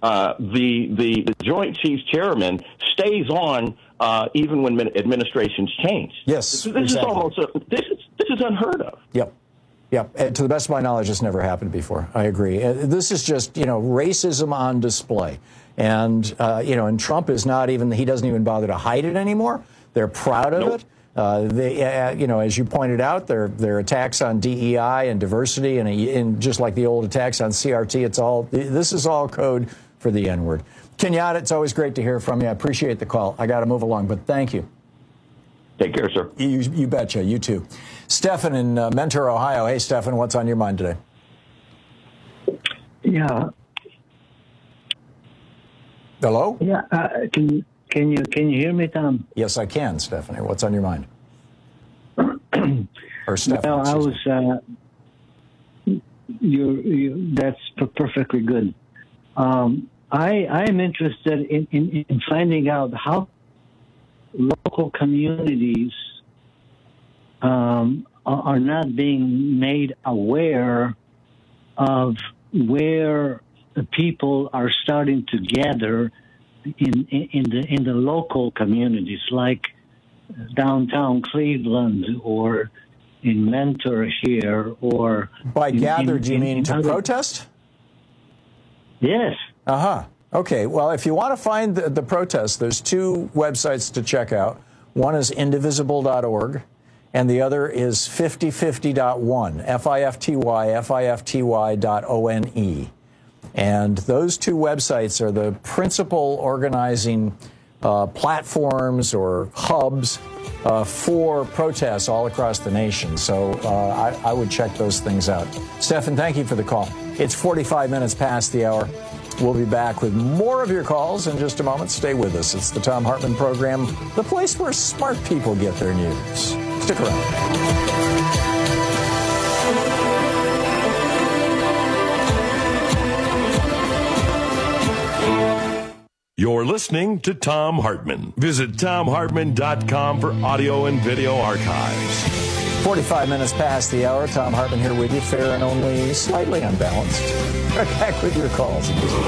the Joint Chiefs Chairman stays on even when administrations change. Yes, this is unheard of. Yep. And to the best of my knowledge, this never happened before. I agree. This is just racism on display, and and Trump is he doesn't even bother to hide it anymore. They're proud of it. They, as you pointed out, their attacks on DEI and diversity, and just like the old attacks on CRT, this is all code for the N-word. Kenyatta, it's always great to hear from you. I appreciate the call. I got to move along, but thank you. Take care, sir. You betcha. You too. Stephen in Mentor, Ohio. Hey, Stephen, what's on your mind today? Yeah. Hello? Yeah. Can you hear me, Tom? Yes, I can, Stephanie. What's on your mind? Or Stephanie? Well, I was. That's perfectly good. I am interested in finding out how local communities are not being made aware of where the people are starting to gather in the local communities, like downtown Cleveland or in Mentor here, or by gather, do you mean to protest? Yes. Okay. Well, if you want to find the protest, there's two websites to check out. One is indivisible.org, and the other is 5050.one, FIFTY.ONE. And those two websites are the principal organizing platforms or hubs for protests all across the nation. So I would check those things out. Stefan, thank you for the call. It's 45 minutes past the hour. We'll be back with more of your calls in just a moment. Stay with us. It's the Thom Hartmann Program, the place where smart people get their news. Stick around. You're listening to Thom Hartmann. Visit ThomHartmann.com for audio and video archives. 45 minutes past the hour. Thom Hartmann here with you, fair and only slightly unbalanced. Right back with your calls.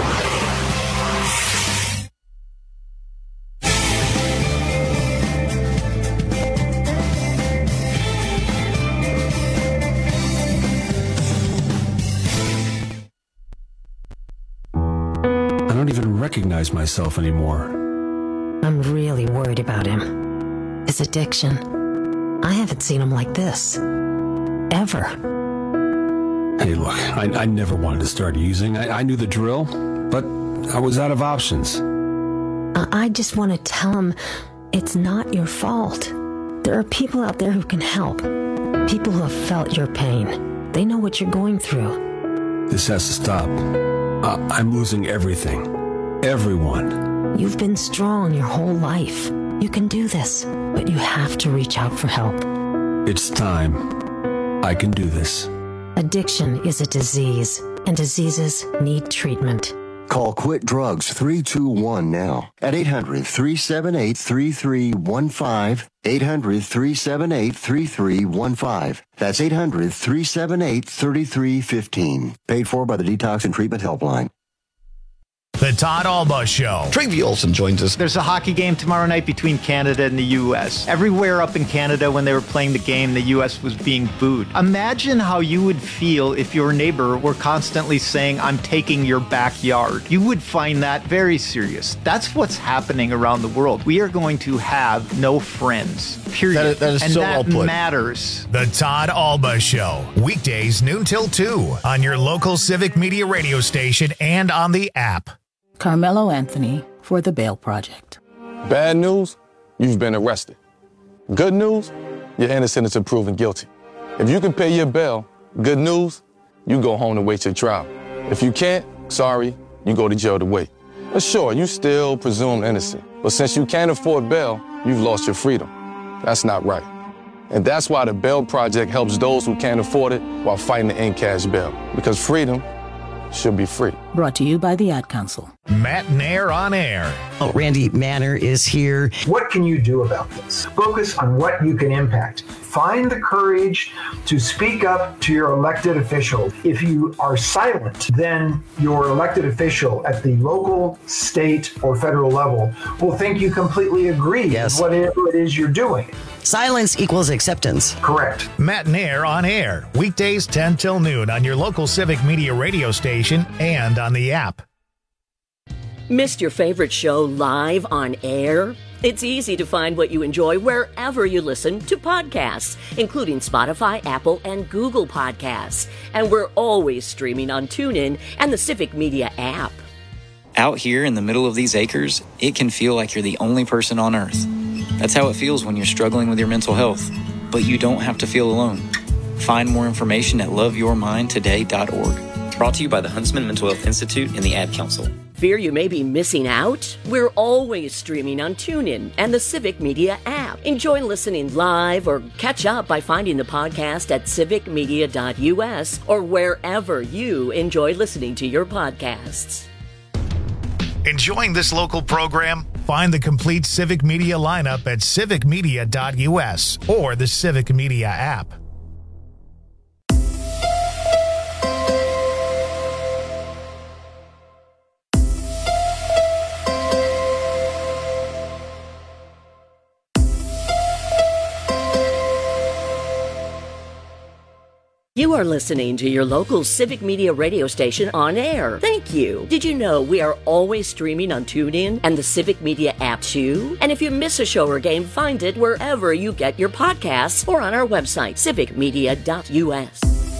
I don't even recognize myself anymore. I'm really worried about him. His addiction. I haven't seen him like this. Ever. Hey, look, I never wanted to start using. I knew the drill, but I was out of options. I just want to tell him it's not your fault. There are people out there who can help. People who have felt your pain. They know what you're going through. This has to stop. I'm losing everything. Everyone. You've been strong your whole life. You can do this, but you have to reach out for help. It's time. I can do this. Addiction is a disease, and diseases need treatment. Call Quit Drugs 321 now at 800-378-3315. 800-378-3315. That's 800-378-3315. Paid for by the Detox and Treatment Helpline. The Todd Alba Show. Travi Olson joins us. There's a hockey game tomorrow night between Canada and the U.S. Everywhere up in Canada when they were playing the game, the U.S. was being booed. Imagine how you would feel if your neighbor were constantly saying, "I'm taking your backyard." You would find that very serious. That's what's happening around the world. We are going to have no friends, period. That is and so that well put. matters. The Todd Alba Show. Weekdays noon till 2 on your local Civic Media radio station and on the app. Carmelo Anthony for the Bail Project. Bad news, you've been arrested. Good news, you're innocent until proven guilty. If you can pay your bail, good news, you go home to wait your trial. If you can't, sorry, you go to jail to wait. But sure, you still presumed innocent. But since you can't afford bail, you've lost your freedom. That's not right. And that's why the Bail Project helps those who can't afford it while fighting to end cash bail. Because freedom should be free. Brought to you by the Ad Council. Matt Nair on air. Oh, Randy Manner is here. What can you do about this? Focus on what you can impact. Find the courage to speak up to your elected official. If you are silent, then your elected official at the local, state, or federal level will think you completely agree with whatever it is you're doing. Silence equals acceptance. Correct. Matt Nair on air. Weekdays 10 till noon on your local Civic Media radio station and on the app. Missed your favorite show live on air? It's easy to find what you enjoy wherever you listen to podcasts, including Spotify, Apple, and Google Podcasts. And we're always streaming on TuneIn and the Civic Media app. Out here in the middle of these acres, it can feel like you're the only person on Earth. That's how it feels when you're struggling with your mental health. But you don't have to feel alone. Find more information at loveyourmindtoday.org. Brought to you by the Huntsman Mental Health Institute and the Ad Council. Fear you may be missing out? We're always streaming on TuneIn and the Civic Media app. Enjoy listening live or catch up by finding the podcast at civicmedia.us or wherever you enjoy listening to your podcasts. Enjoying this local program? Find the complete Civic Media lineup at civicmedia.us or the Civic Media app. You are listening to your local Civic Media radio station on air. Thank you. Did you know we are always streaming on TuneIn and the Civic Media app too? And if you miss a show or game, find it wherever you get your podcasts or on our website, civicmedia.us.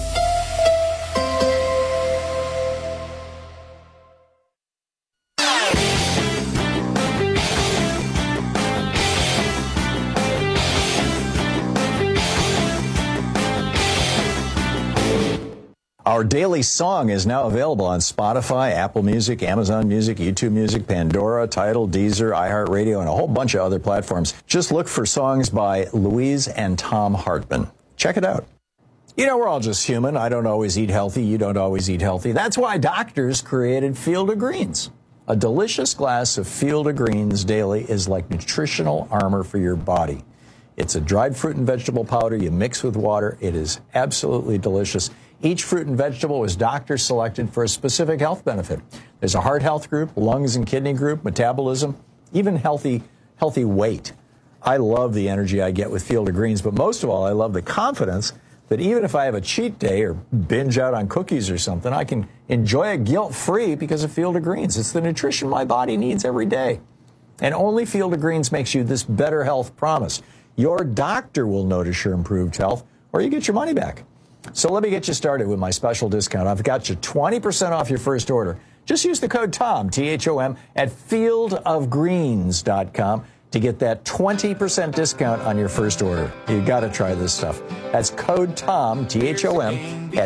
Our daily song is now available on Spotify, Apple Music, Amazon Music, YouTube Music, Pandora, Tidal, Deezer, iHeartRadio, and a whole bunch of other platforms. Just look for songs by Louise and Tom Hartman. Check it out. You know, we're all just human. I don't always eat healthy. You don't always eat healthy. That's why doctors created Field of Greens. A delicious glass of Field of Greens daily is like nutritional armor for your body. It's a dried fruit and vegetable powder you mix with water. It is absolutely delicious. Each fruit and vegetable was doctor selected for a specific health benefit. There's a heart health group, lungs and kidney group, metabolism, even healthy weight. I love the energy I get with Field of Greens, but most of all, I love the confidence that even if I have a cheat day or binge out on cookies or something, I can enjoy it guilt-free because of Field of Greens. It's the nutrition my body needs every day. And only Field of Greens makes you this better health promise. Your doctor will notice your improved health, or you get your money back. So let me get you started with my special discount. I've got you 20% off your first order. Just use the code TOM, T-H-O-M, at fieldofgreens.com to get that 20% discount on your first order. You got to try this stuff. That's code TOM, T-H-O-M, at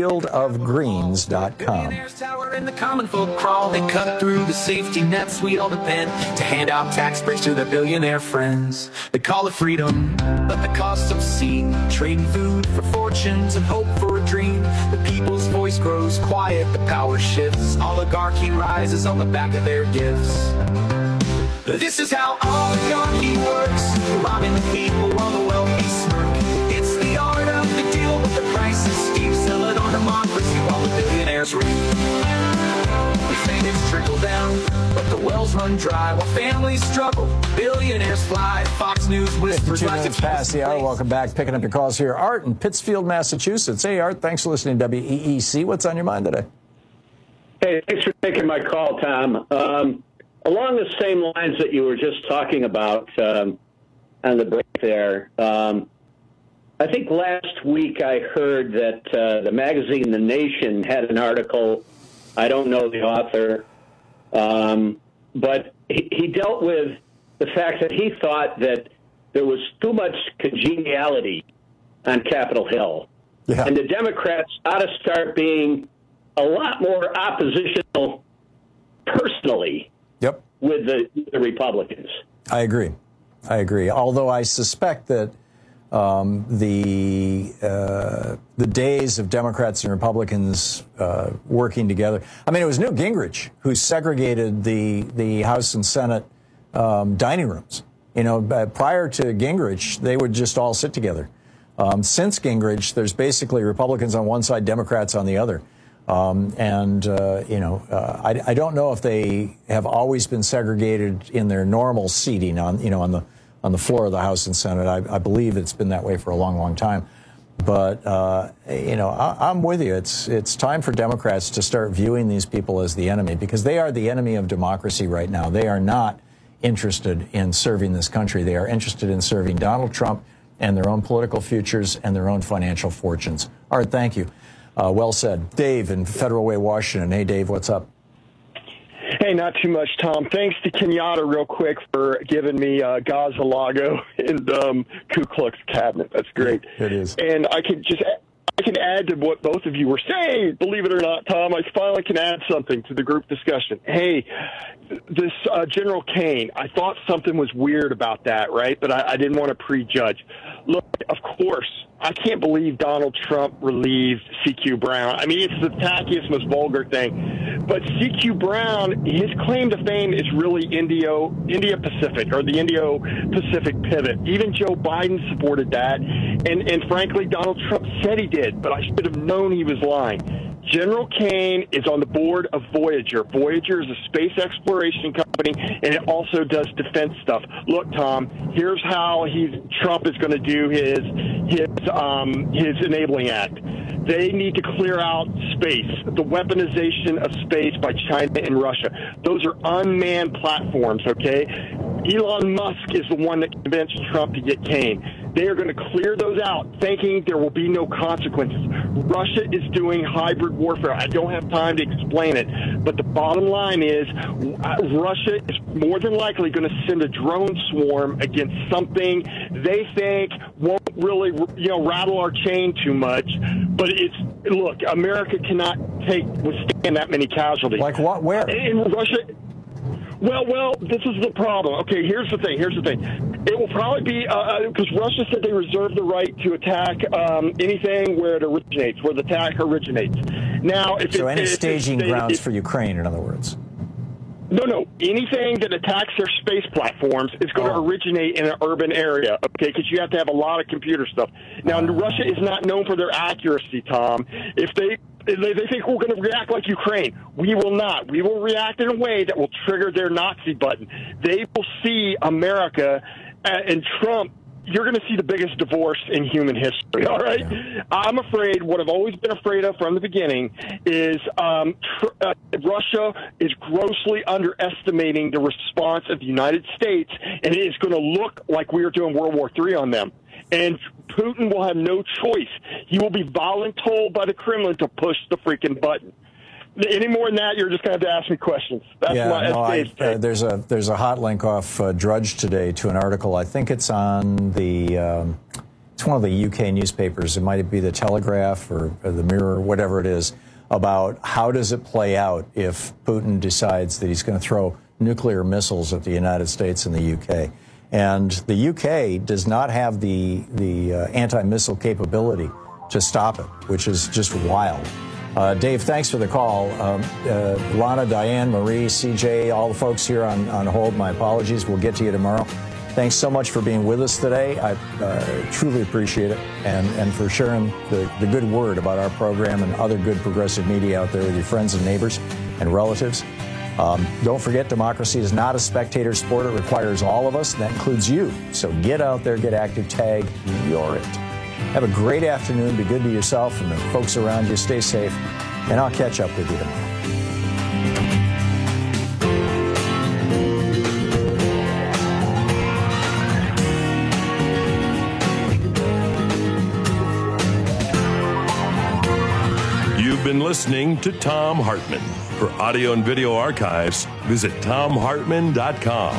fieldofgreens.com. Tower and the common folk crawl. They cut through the safety nets we all depend to hand out tax breaks to their billionaire friends. They call it freedom, but the cost obscene. Trading food for fortunes and hope for a dream. The people's voice grows quiet, the power shifts. Oligarchy rises on the back of their gifts. This is how oligarchy works, robbing the people while the wealthy smirk. It's the art of the deal, but the price is steep. Sell it on democracy while the billionaires reap. It's trickle down, but the wells run dry while families struggle. Billionaires fly. Fox News whispers. 52 minutes past the hour. Welcome back. Picking up your calls here. Art in Pittsfield, Massachusetts. Hey, Art. Thanks for listening to WEEC. What's on your mind today? Hey, thanks for taking my call, Tom. Along the same lines that you were just talking about on the break there, I think last week I heard that the magazine The Nation had an article. I don't know the author, but he dealt with the fact that he thought that there was too much congeniality on Capitol Hill. Yeah. And the Democrats ought to start being a lot more oppositional personally. Yep. With the Republicans. I agree. Although I suspect that the days of Democrats and Republicans working together. I mean, it was Newt Gingrich who segregated the House and Senate dining rooms. You know, prior to Gingrich, they would just all sit together. Since Gingrich, there's basically Republicans on one side, Democrats on the other. I don't know if they have always been segregated in their normal seating on the floor of the House and Senate. I believe it's been that way for a long, long time. But, I'm with you. It's time for Democrats to start viewing these people as the enemy, because they are the enemy of democracy right now. They are not interested in serving this country. They are interested in serving Donald Trump and their own political futures and their own financial fortunes. All right, thank you. Well said. Dave in Federal Way, Washington. Hey, Dave, what's up? Hey, not too much, Tom. Thanks to Kenyatta real quick for giving me Gaza-Lago and Ku Klux Cabinet. That's great. It is. And I could just I can add to what both of you were saying. Believe it or not, Tom, I finally can add something to the group discussion. Hey, this General Kane, I thought something was weird about that, right? But I didn't want to prejudge. Look, of course, I can't believe Donald Trump relieved C.Q. Brown. I mean, it's the tackiest, most vulgar thing. But C.Q. Brown, his claim to fame is really India-Pacific, or the Indo-Pacific pivot. Even Joe Biden supported that. And frankly, Donald Trump said he did, but I should have known he was lying. General Kane is on the board of Voyager. Voyager is a space exploration company, and it also does defense stuff. Look, Tom, here's how Trump is going to do his enabling act. They need to clear out space, the weaponization of space by China and Russia. Those are unmanned platforms, okay? Elon Musk is the one that convinced Trump to get Kane. They are going to clear those out, thinking there will be no consequences. Russia is doing hybrid warfare. I don't have time to explain it, but the bottom line is Russia is more than likely going to send a drone swarm against something they think won't really, rattle our chain too much. But look, America cannot withstand that many casualties. Like what? Where? In Russia. Well, this is the problem. Okay, here's the thing. It will probably be, because Russia said they reserve the right to attack anything where the attack originates. Now, any staging grounds for Ukraine, in other words. No. Anything that attacks their space platforms is going to originate in an urban area, okay, because you have to have a lot of computer stuff. Now, Russia is not known for their accuracy, Tom. If they think we're going to react like Ukraine. We will not. We will react in a way that will trigger their Nazi button. They will see America and Trump. You're going to see the biggest divorce in human history, all right? Yeah. I'm afraid, what I've always been afraid of from the beginning is Russia is grossly underestimating the response of the United States, and it is going to look like we are doing World War III on them. And Putin will have no choice. He will be voluntold by the Kremlin to push the freaking button. Any more than that, you're just going to have to ask me questions. There's a hot link off Drudge today to an article. I think it's on it's one of the UK newspapers. It might be the Telegraph or the Mirror, whatever it is, about how does it play out if Putin decides that he's going to throw nuclear missiles at the United States and the UK. And the UK does not have the anti-missile capability to stop it, which is just wild. Dave, thanks for the call. Lana, Diane, Marie, CJ, all the folks here on hold, my apologies. We'll get to you tomorrow. Thanks so much for being with us today. I truly appreciate it, and for sharing the good word about our program and other good progressive media out there with your friends and neighbors and relatives. Don't forget, democracy is not a spectator sport. It requires all of us. That includes you. So get out there, get active, tag, you're it. Have a great afternoon. Be good to yourself and the folks around you. Stay safe, and I'll catch up with you tomorrow. You've been listening to Thom Hartmann. For audio and video archives, visit ThomHartmann.com.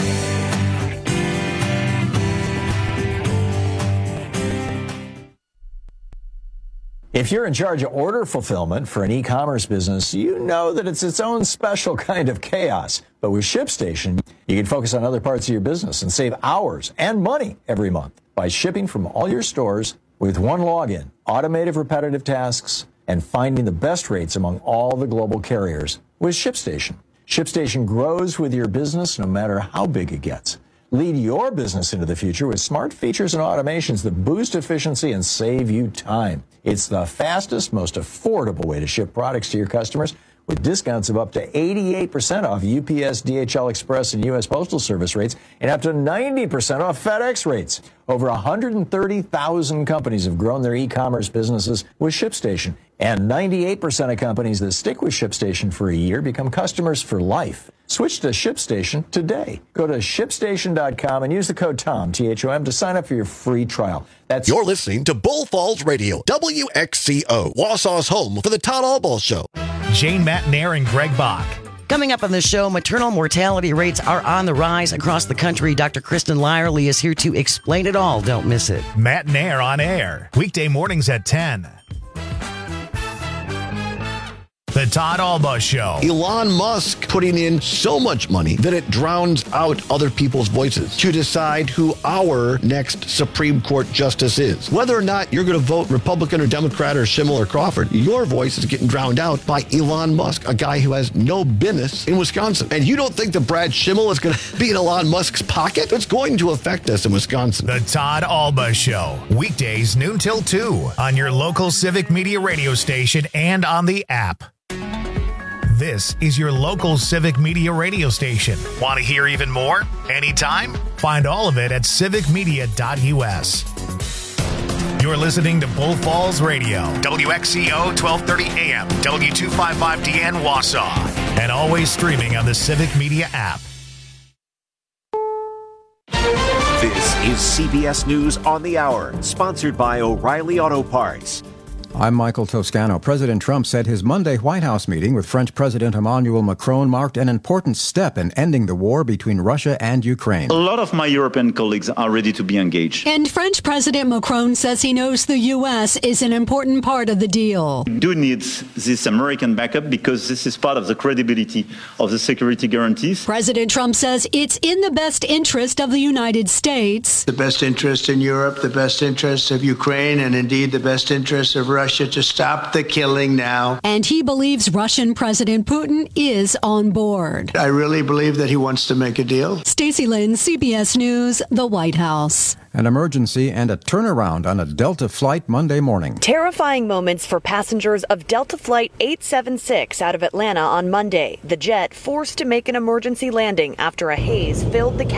If you're in charge of order fulfillment for an e-commerce business, you know that it's its own special kind of chaos. But with ShipStation, you can focus on other parts of your business and save hours and money every month by shipping from all your stores with one login, automated repetitive tasks, and finding the best rates among all the global carriers with ShipStation. ShipStation grows with your business no matter how big it gets. Lead your business into the future with smart features and automations that boost efficiency and save you time. It's the fastest, most affordable way to ship products to your customers with discounts of up to 88% off UPS, DHL Express, and U.S. Postal Service rates and up to 90% off FedEx rates. Over 130,000 companies have grown their e-commerce businesses with ShipStation. And 98% of companies that stick with ShipStation for a year become customers for life. Switch to ShipStation today. Go to ShipStation.com and use the code TOM, T-H-O-M, to sign up for your free trial. You're listening to Bull Falls Radio, WXCO, Wausau's home for the Todd Albaugh Show. Jane Matenaer and Greg Bach. Coming up on the show, maternal mortality rates are on the rise across the country. Dr. Kristen Lyerly is here to explain it all. Don't miss it. Matt and Air on air, weekday mornings at 10. The Todd Alba Show. Elon Musk putting in so much money that it drowns out other people's voices to decide who our next Supreme Court justice is. Whether or not you're going to vote Republican or Democrat or Schimmel or Crawford, your voice is getting drowned out by Elon Musk, a guy who has no business in Wisconsin. And you don't think that Brad Schimmel is going to be in Elon Musk's pocket? It's going to affect us in Wisconsin. The Todd Alba Show. Weekdays noon till 2 on your local Civic Media radio station and on the app. This is your local Civic Media radio station. Want to hear even more? Anytime? Find all of it at civicmedia.us. You're listening to Bull Falls Radio, WXCO 1230 AM, W255DN Wausau, and always streaming on the Civic Media app. This is CBS News on the Hour, sponsored by O'Reilly Auto Parts. I'm Michael Toscano. President Trump said his Monday White House meeting with French President Emmanuel Macron marked an important step in ending the war between Russia and Ukraine. A lot of my European colleagues are ready to be engaged. And French President Macron says he knows the U.S. is an important part of the deal. We do need this American backup because this is part of the credibility of the security guarantees. President Trump says it's in the best interest of the United States. The best interest in Europe, the best interest of Ukraine, and indeed the best interest of Russia to stop the killing now. And he believes Russian President Putin is on board. I really believe that he wants to make a deal. Stacey Lynn, CBS News, the White House. An emergency and a turnaround on a Delta flight Monday morning. Terrifying moments for passengers of Delta Flight 876 out of Atlanta on Monday. The jet forced to make an emergency landing after a haze filled the